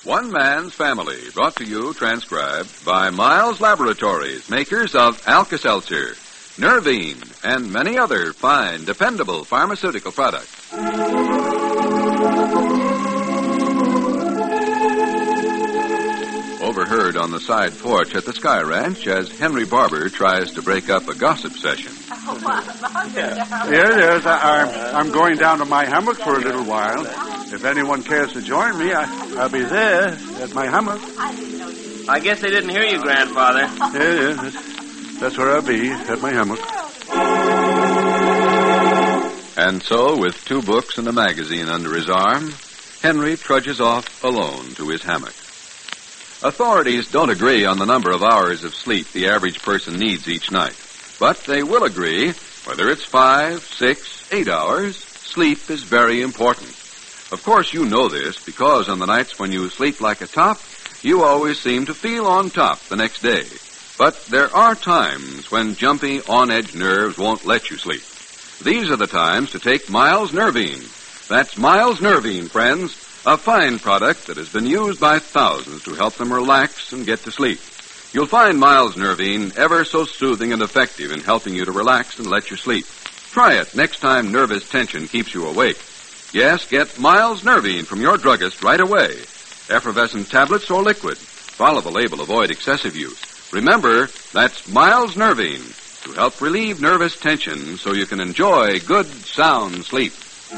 One Man's Family, brought to you, transcribed by Miles Laboratories, makers of Alka-Seltzer, Nervine, and many other fine, dependable pharmaceutical products. Overheard on the side porch at the Sky Ranch as Henry Barber tries to break up a gossip session. Oh, what about it? Yes, I'm going down to my hammock for a little while. If anyone cares to join me, I'll be there at my hammock. I guess they didn't hear you, Grandfather. Yeah, that's where I'll be, at my hammock. And so, with 2 books and a magazine under his arm, Henry trudges off alone to his hammock. Authorities don't agree on the number of hours of sleep the average person needs each night. But they will agree, whether it's 5, 6, 8 hours, sleep is very important. Of course, you know this, because on the nights when you sleep like a top, you always seem to feel on top the next day. But there are times when jumpy, on-edge nerves won't let you sleep. These are the times to take Miles Nervine. That's Miles Nervine, friends, a fine product that has been used by thousands to help them relax and get to sleep. You'll find Miles Nervine ever so soothing and effective in helping you to relax and let you sleep. Try it next time nervous tension keeps you awake. Yes, get Miles Nervine from your druggist right away. Effervescent tablets or liquid. Follow the label. Avoid excessive use. Remember, that's Miles Nervine to help relieve nervous tension so you can enjoy good, sound sleep.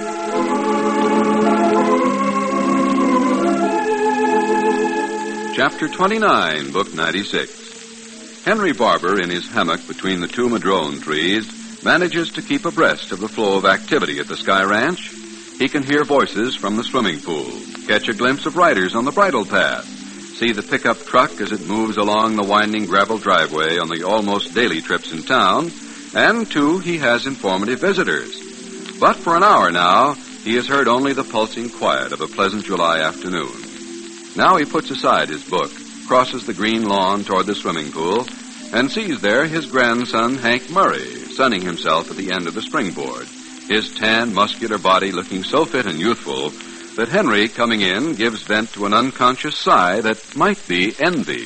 Chapter 29, Book 96. Henry Barber, in his hammock between the 2 madrone trees, manages to keep abreast of the flow of activity at the Sky Ranch. He can hear voices from the swimming pool, catch a glimpse of riders on the bridle path, see the pickup truck as it moves along the winding gravel driveway on the almost daily trips in town, and, too, he has informative visitors. But for an hour now, he has heard only the pulsing quiet of a pleasant July afternoon. Now he puts aside his book, crosses the green lawn toward the swimming pool, and sees there his grandson, Hank Murray, sunning himself at the end of the springboard, his tan, muscular body looking so fit and youthful that Henry, coming in, gives vent to an unconscious sigh that might be envy.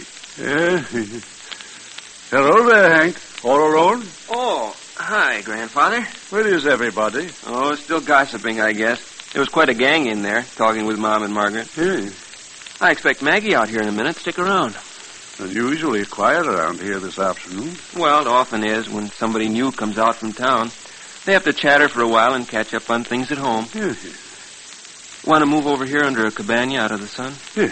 Hello there, Hank. All alone? Oh, hi, Grandfather. Where is everybody? Oh, still gossiping, I guess. There was quite a gang in there, talking with Mom and Margaret. Hey. I expect Maggie out here in a minute. Stick around. Unusually quiet around here this afternoon. Well, it often is when somebody new comes out from town. They have to chatter for a while and catch up on things at home. Yeah. Want to move over here under a cabana out of the sun? Yeah.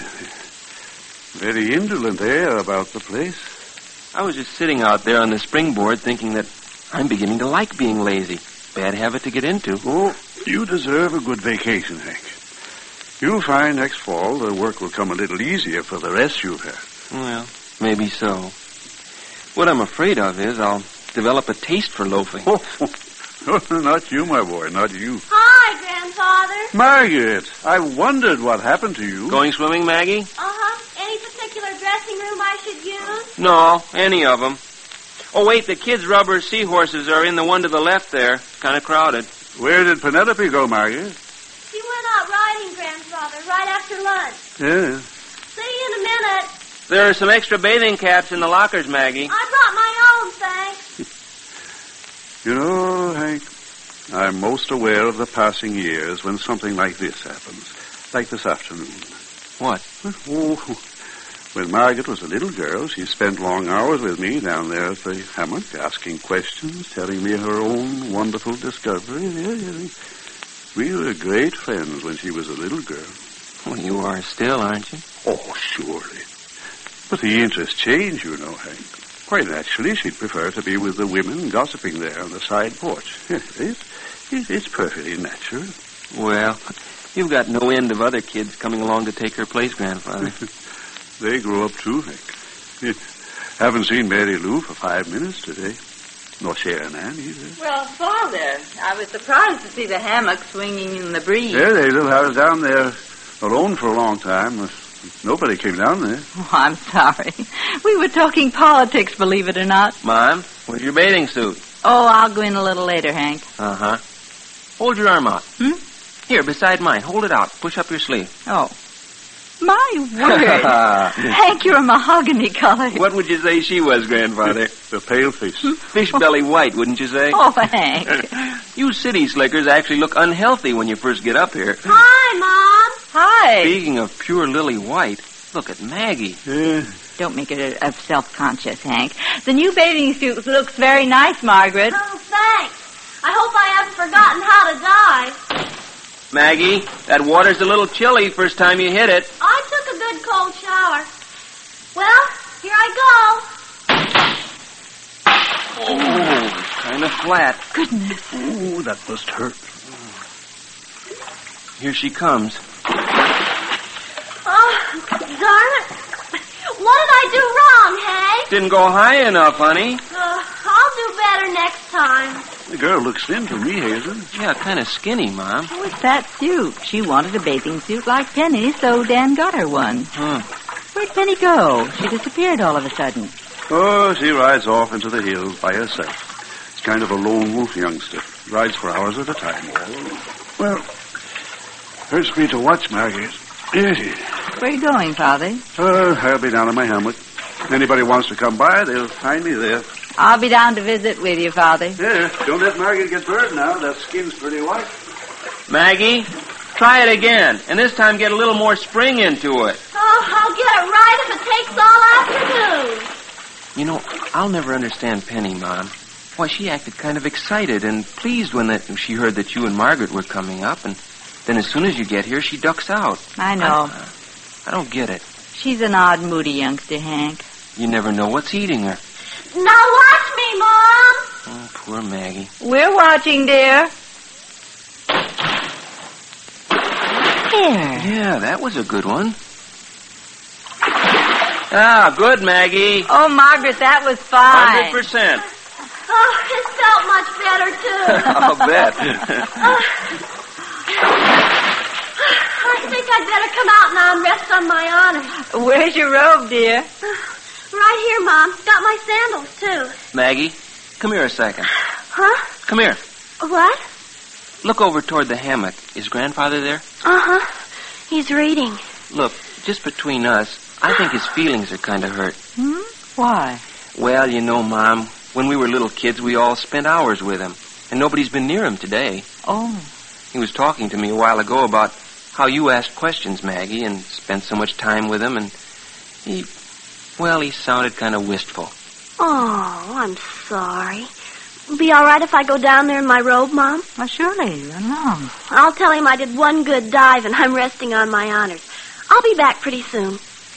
Very indolent air about the place. I was just sitting out there on the springboard thinking that I'm beginning to like being lazy. Bad habit to get into. Oh, you deserve a good vacation, Hank. You'll find next fall the work will come a little easier for the rest you've had. Well, maybe so. What I'm afraid of is I'll develop a taste for loafing. Oh, not you, my boy, not you. Hi, Grandfather. Margaret, I wondered what happened to you. Going swimming, Maggie? Uh-huh. Any particular dressing room I should use? No, any of them. Oh, wait, the kids' rubber seahorses are in the one to the left there. Kind of crowded. Where did Penelope go, Margaret? She went out riding, Grandfather, right after lunch. Yeah. See you in a minute. There are some extra bathing caps in the lockers, Maggie. I brought my own, thanks. You know, Hank, I'm most aware of the passing years when something like this happens. Like this afternoon. What? Oh, when Margaret was a little girl, she spent long hours with me down there at the hammock, asking questions, telling me her own wonderful discovery. Yeah. We were great friends when she was a little girl. Well, you are still, aren't you? Oh, surely. But the interests change, you know, Hank. Quite naturally, she'd prefer to be with the women gossiping there on the side porch. It's perfectly natural. Well, you've got no end of other kids coming along to take her place, Grandfather. They grow up, too, Hank. Haven't seen Mary Lou for 5 minutes today. Nor Sharon Ann, either. Well, Father, I was surprised to see the hammock swinging in the breeze. Yeah, I was down there alone for a long time. Nobody came down there. Oh, I'm sorry. We were talking politics, believe it or not. Mom, where's your bathing suit? Oh, I'll go in a little later, Hank. Uh-huh. Hold your arm out. Here, beside mine. Hold it out. Push up your sleeve. Oh. My word. Hank, you're a mahogany color. What would you say she was, Grandfather? The pale fish. Fish belly white, wouldn't you say? Oh, Hank. You city slickers actually look unhealthy when you first get up here. Hi, Mom. Hi. Speaking of pure lily white, look at Maggie. Yeah. Don't make it a self-conscious, Hank. The new bathing suit looks very nice, Margaret. Oh, thanks. I hope I haven't forgotten how to dive. Maggie, that water's a little chilly first time you hit it. I took a good cold shower. Well, here I Oh, it's kind of flat. Goodness. Oh, that must hurt. Here she comes. go. Oh, darn it. What did I do wrong, Hank? Didn't go high enough, honey. I'll do better next time. The girl looks thin to me, Hazel. Yeah, kind of skinny, Mom. Oh, it's that suit. She wanted a bathing suit like Penny, so Dan got her one. Where'd Penny go? She disappeared all of a sudden. Oh, she rides off into the hills by herself. It's kind of a lone wolf youngster. Rides for hours at a time. Well, hurts me to watch, Margaret. Yes. Where are you going, Father? I'll be down in my hammock. Anybody wants to come by, they'll find me there. I'll be down to visit with you, Father. Yeah, don't let Margaret get burned now. That skin's pretty white. Maggie, try it again, and this time get a little more spring into it. Oh, I'll get it right if it takes all afternoon. You know, I'll never understand Penny, Mom. Why, she acted kind of excited and pleased when she heard that you and Margaret were coming up, and then as soon as you get here, she ducks out. I know. I don't get it. She's an odd, moody youngster, Hank. You never know what's eating her. Now watch me, Mom. Oh, poor Maggie. We're watching, dear. Here. Yeah, that was a good one. Ah, good, Maggie. Oh, Margaret, that was fine. 100%. Oh, it felt much better, too. I'll bet. I think I'd better come out now and rest on my honors. Where's your robe, dear? Right here, Mom. Got my sandals, too. Maggie, come here a second. Huh? Come here. What? Look over toward the hammock. Is Grandfather there? Uh-huh. He's reading. Look, just between us, I think his feelings are kind of hurt. Why? Well, you know, Mom, when we were little kids, we all spent hours with him, and nobody's been near him today. Oh. He was talking to me a while ago about how you asked questions, Maggie, and spent so much time with him, and he sounded kind of wistful. Oh, I'm sorry. Be all right if I go down there in my robe, Mom? Well, surely. Run along. I'll tell him I did one good dive and I'm resting on my honors. I'll be back pretty soon.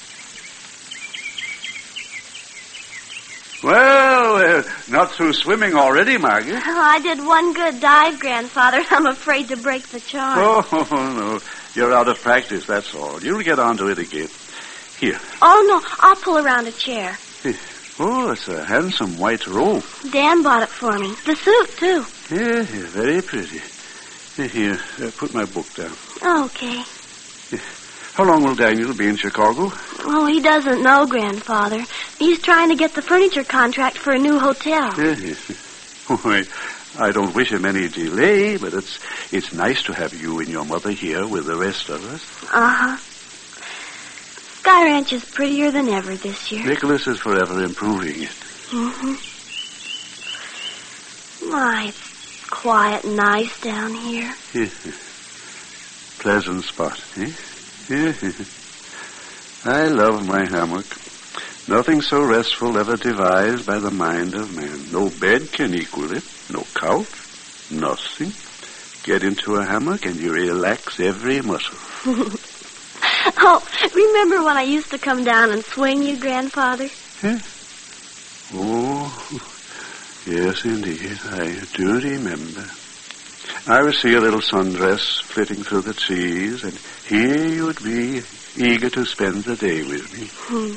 Well, not through swimming already, Margaret. Oh, I did one good dive, Grandfather. I'm afraid to break the charm. Oh, no. You're out of practice, that's all. You'll get onto it again. Here. Oh, no. I'll pull around a chair. Oh, it's a handsome white robe. Dan bought it for me. The suit, too. Yeah, very pretty. Here, put my book down. Okay. How long will Daniel be in Chicago? Oh, he doesn't know, Grandfather. He's trying to get the furniture contract for a new hotel. Yes. Oh, I don't wish him any delay, but it's nice to have you and your mother here with the rest of us. Uh-huh. Sky Ranch is prettier than ever this year. Nicholas is forever improving it. Mm-hmm. My, it's quiet and nice down here. Pleasant spot, eh? I love my hammock. Nothing so restful ever devised by the mind of man. No bed can equal it. No couch. Nothing. Get into a hammock and you relax every muscle. Oh, remember when I used to come down and swing you, Grandfather? Yeah. Oh, yes, indeed. I do remember. I would see a little sundress flitting through the trees, and here you'd be, eager to spend the day with me.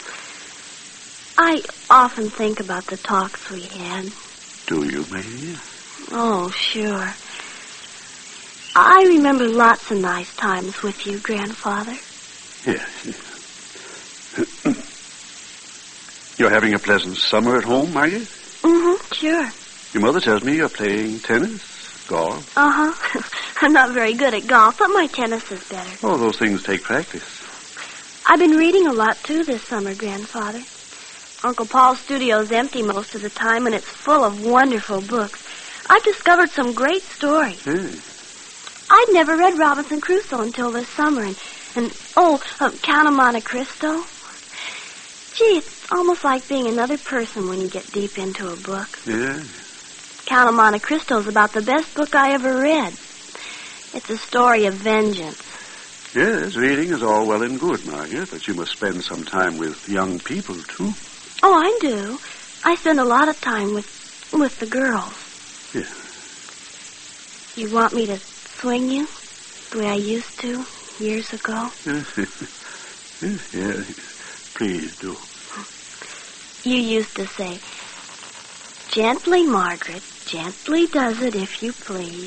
I often think about the talks we had. Do you, May? Oh, sure. I remember lots of nice times with you, Grandfather. Yes. You're having a pleasant summer at home, Margaret? Mm-hmm, sure. Your mother tells me you're playing tennis, golf. Uh-huh. I'm not very good at golf, but my tennis is better. Oh, those things take practice. I've been reading a lot, too, this summer, Grandfather. Uncle Paul's studio's empty most of the time, and it's full of wonderful books. I've discovered some great stories. I'd never read Robinson Crusoe until this summer, and Count of Monte Cristo. Gee, it's almost like being another person when you get deep into a book. Yeah. Count of Monte Cristo's about the best book I ever read. It's a story of vengeance. Yes, reading is all well and good, Margaret, but you must spend some time with young people, too. Oh, I do. I spend a lot of time with the girls. Yeah. You want me to swing you the way I used to years ago? Yeah, please do. You used to say, "Gently, Margaret, gently does it if you please."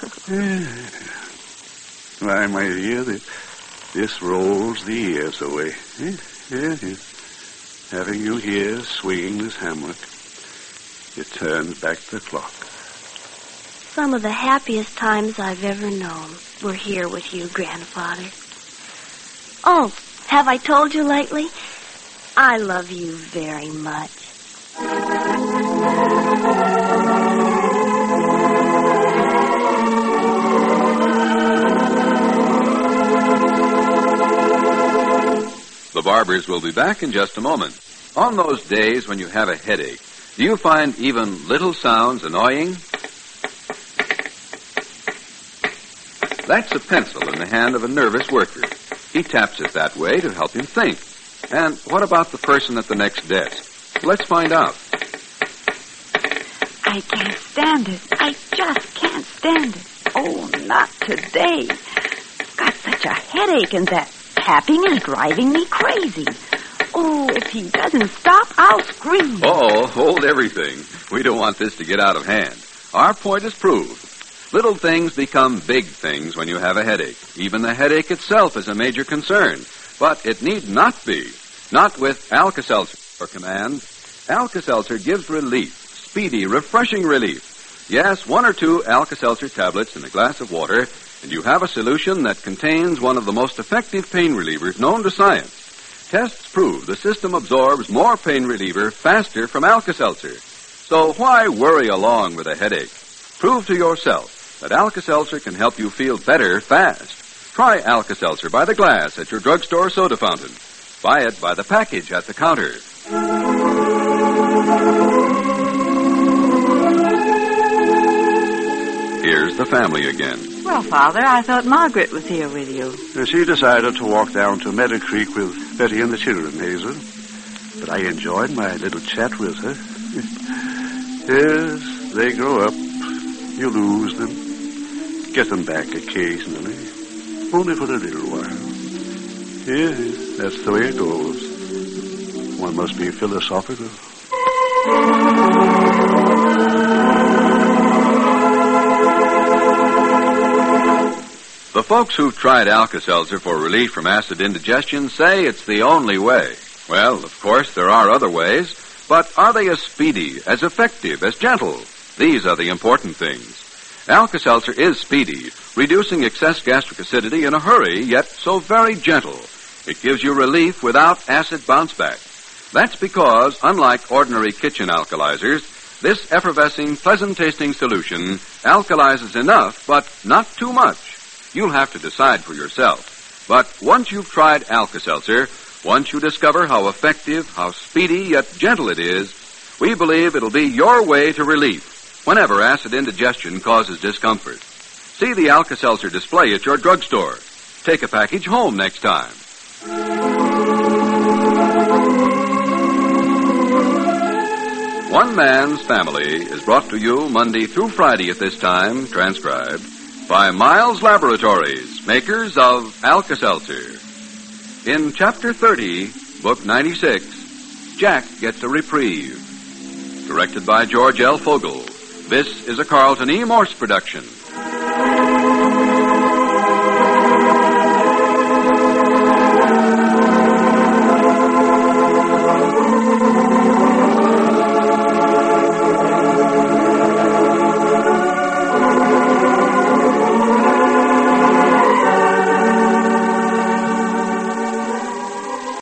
Why, my dear, this rolls the years away. Yes. Having you here swinging this hammock, it turns back the clock. Some of the happiest times I've ever known were here with you, Grandfather. Oh, have I told you lately? I love you very much. The Barbers will be back in just a moment. On those days when you have a headache, do you find even little sounds annoying? That's a pencil in the hand of a nervous worker. He taps it that way to help him think. And what about the person at the next desk? Let's find out. I can't stand it. I just can't stand it. Oh, not today. Got such a headache, and that tapping is driving me crazy. Oh, if he doesn't stop, I'll scream. Oh, hold everything. We don't want this to get out of hand. Our point is proved. Little things become big things when you have a headache. Even the headache itself is a major concern. But it need not be. Not with Alka-Seltzer for command. Alka-Seltzer gives relief, speedy, refreshing relief. Yes, 1 or 2 Alka-Seltzer tablets in a glass of water, and you have a solution that contains one of the most effective pain relievers known to science. Tests prove the system absorbs more pain reliever faster from Alka-Seltzer. So why worry along with a headache? Prove to yourself that Alka-Seltzer can help you feel better fast. Try Alka-Seltzer by the glass at your drugstore soda fountain. Buy it by the package at the counter. Here's the family again. Well, Father, I thought Margaret was here with you. She decided to walk down to Meadow Creek with Betty and the children, Hazel. But I enjoyed my little chat with her. Yes, they grow up. You lose them. Get them back occasionally. Only for a little while. Yes, that's the way it goes. One must be philosophical. The folks who've tried Alka-Seltzer for relief from acid indigestion say it's the only way. Well, of course, there are other ways, but are they as speedy, as effective, as gentle? These are the important things. Alka-Seltzer is speedy, reducing excess gastric acidity in a hurry, yet so very gentle. It gives you relief without acid bounce back. That's because, unlike ordinary kitchen alkalizers, this effervescing, pleasant-tasting solution alkalizes enough, but not too much. You'll have to decide for yourself. But once you've tried Alka-Seltzer, once you discover how effective, how speedy, yet gentle it is, we believe it'll be your way to relief whenever acid indigestion causes discomfort. See the Alka-Seltzer display at your drugstore. Take a package home next time. One Man's Family is brought to you Monday through Friday at this time, transcribed, by Miles Laboratories, makers of Alka-Seltzer. In Chapter 30, Book 96, Jack Gets a Reprieve. Directed by George L. Fogel. This is a Carlton E. Morse production.